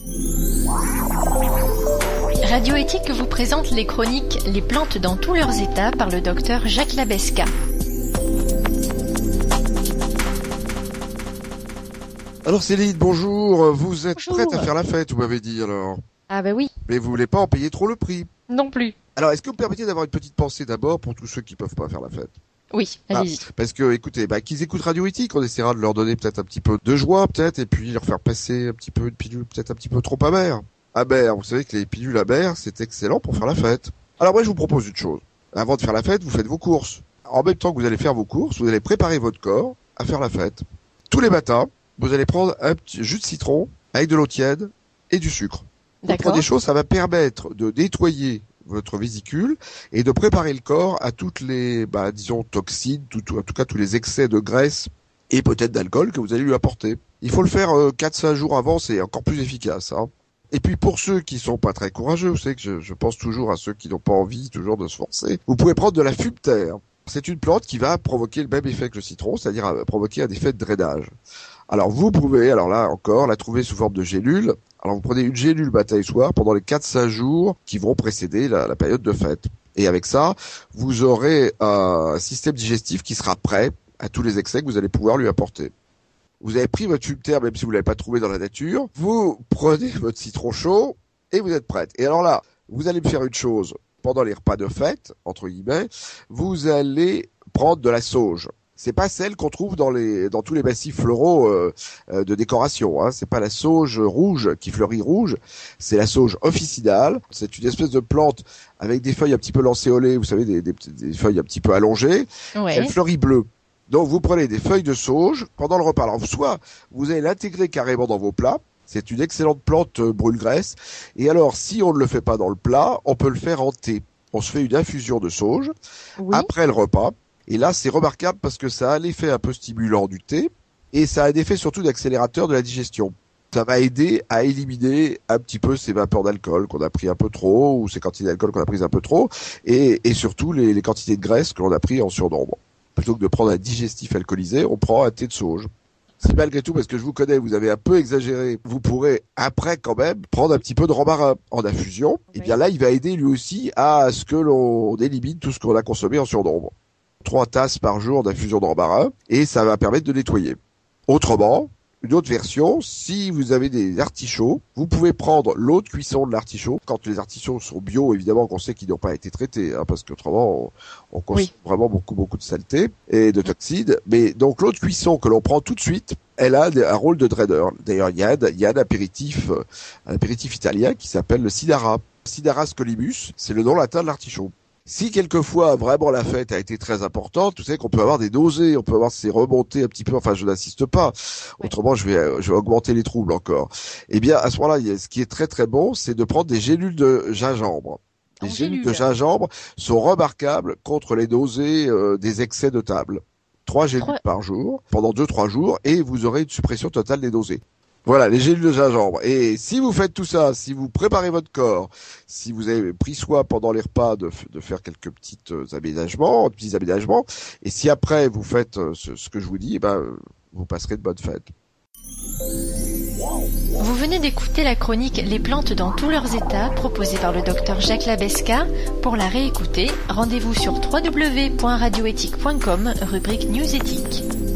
Radio Éthique vous présente les chroniques Les plantes dans tous leurs états par le docteur Jacques Labesca. Alors Céline, bonjour, vous êtes Bonjour. prête à faire la fête, vous m'avez dit alors. Ah bah oui. Mais vous voulez pas en payer trop le prix. Non plus. Alors est-ce que vous me permettez d'avoir une petite pensée d'abord pour tous ceux qui peuvent pas faire la fête? Oui, allez-y. Parce que écoutez, qu'ils écoutent Radio Éthique, on essaiera de leur donner peut-être un petit peu de joie peut-être, et puis leur faire passer un petit peu une pilule peut-être un petit peu trop amère. Amère, vous savez que les pilules amères, c'est excellent pour faire la fête. Alors moi je vous propose une chose. Avant de faire la fête, vous faites vos courses. En même temps que vous allez faire vos courses, vous allez préparer votre corps à faire la fête. Tous les matins, vous allez prendre un petit jus de citron avec de l'eau tiède et du sucre. D'accord. Des choses, ça va permettre de nettoyer votre vésicule et de préparer le corps à toutes les, disons, toxines, en tout cas tous les excès de graisse et peut-être d'alcool que vous allez lui apporter. Il faut le faire 4-5 jours avant, c'est encore plus efficace. Et puis pour ceux qui sont pas très courageux, vous savez que je pense toujours à ceux qui n'ont pas envie toujours de se forcer, vous pouvez prendre de la fumeterre. C'est une plante qui va provoquer le même effet que le citron, c'est-à-dire provoquer un effet de drainage. Alors vous pouvez, alors là encore, la trouver sous forme de gélule. Alors vous prenez une gélule matin et soir pendant les 4-5 jours qui vont précéder la période de fête. Et avec ça, vous aurez un système digestif qui sera prêt à tous les excès que vous allez pouvoir lui apporter. Vous avez pris votre fumeterre, même si vous l'avez pas trouvé dans la nature, vous prenez votre citron chaud et vous êtes prête. Et alors là, vous allez me faire une chose. Pendant les repas de fête, entre guillemets, vous allez prendre de la sauge. C'est pas celle qu'on trouve dans tous les massifs floraux de décoration. C'est pas la sauge rouge qui fleurit rouge, c'est la sauge officinale. C'est une espèce de plante avec des feuilles un petit peu lancéolées, vous savez, des feuilles un petit peu allongées. Ouais. Elle fleurit bleue. Donc vous prenez des feuilles de sauge pendant le repas. Alors soit vous allez l'intégrer carrément dans vos plats. C'est une excellente plante brûle-graisse. Et alors, si on ne le fait pas dans le plat, on peut le faire en thé. On se fait une infusion de sauge après le repas. Et là, c'est remarquable parce que ça a l'effet un peu stimulant du thé et ça a un effet surtout d'accélérateur de la digestion. Ça va aider à éliminer un petit peu ces vapeurs d'alcool qu'on a pris un peu trop ou ces quantités d'alcool qu'on a prises un peu trop et surtout les quantités de graisse que l'on a pris en surnombre. Plutôt que de prendre un digestif alcoolisé, on prend un thé de sauge. Si malgré tout, parce que je vous connais, vous avez un peu exagéré, vous pourrez après quand même prendre un petit peu de romarin en infusion. Oui. Et bien là, il va aider lui aussi à ce que l'on élimine tout ce qu'on a consommé en surnombre. 3 tasses par jour d'infusion de romarin et ça va permettre de nettoyer. Autrement, une autre version, si vous avez des artichauts, vous pouvez prendre l'eau de cuisson de l'artichaut. Quand les artichauts sont bio, évidemment qu'on sait qu'ils n'ont pas été traités, parce qu'autrement on consomme vraiment beaucoup de saleté et de toxines. Mais donc l'eau de cuisson que l'on prend tout de suite, elle a un rôle de draineur. D'ailleurs, il y a un apéritif italien qui s'appelle le Sidara. Sidara scolibus, c'est le nom latin de l'artichaut. Si quelquefois vraiment la fête a été très importante, vous savez qu'on peut avoir des nausées, on peut avoir ces remontées un petit peu, enfin je n'insiste pas, autrement je vais augmenter les troubles encore. Eh bien à ce moment-là, ce qui est très très bon, c'est de prendre des gélules de gingembre. Les gélules de gingembre sont remarquables contre les nausées des excès de table. 3 gélules par jour, pendant 2-3 jours, et vous aurez une suppression totale des nausées. Voilà, les gélules de gingembre. Et si vous faites tout ça, si vous préparez votre corps, si vous avez pris soin pendant les repas de faire quelques petits aménagements, et si après vous faites ce que je vous dis, vous passerez de bonnes fêtes. Vous venez d'écouter la chronique Les plantes dans tous leurs états, proposée par le docteur Jacques Labesca. Pour la réécouter, rendez-vous sur www.radioethique.com, rubrique News Éthique.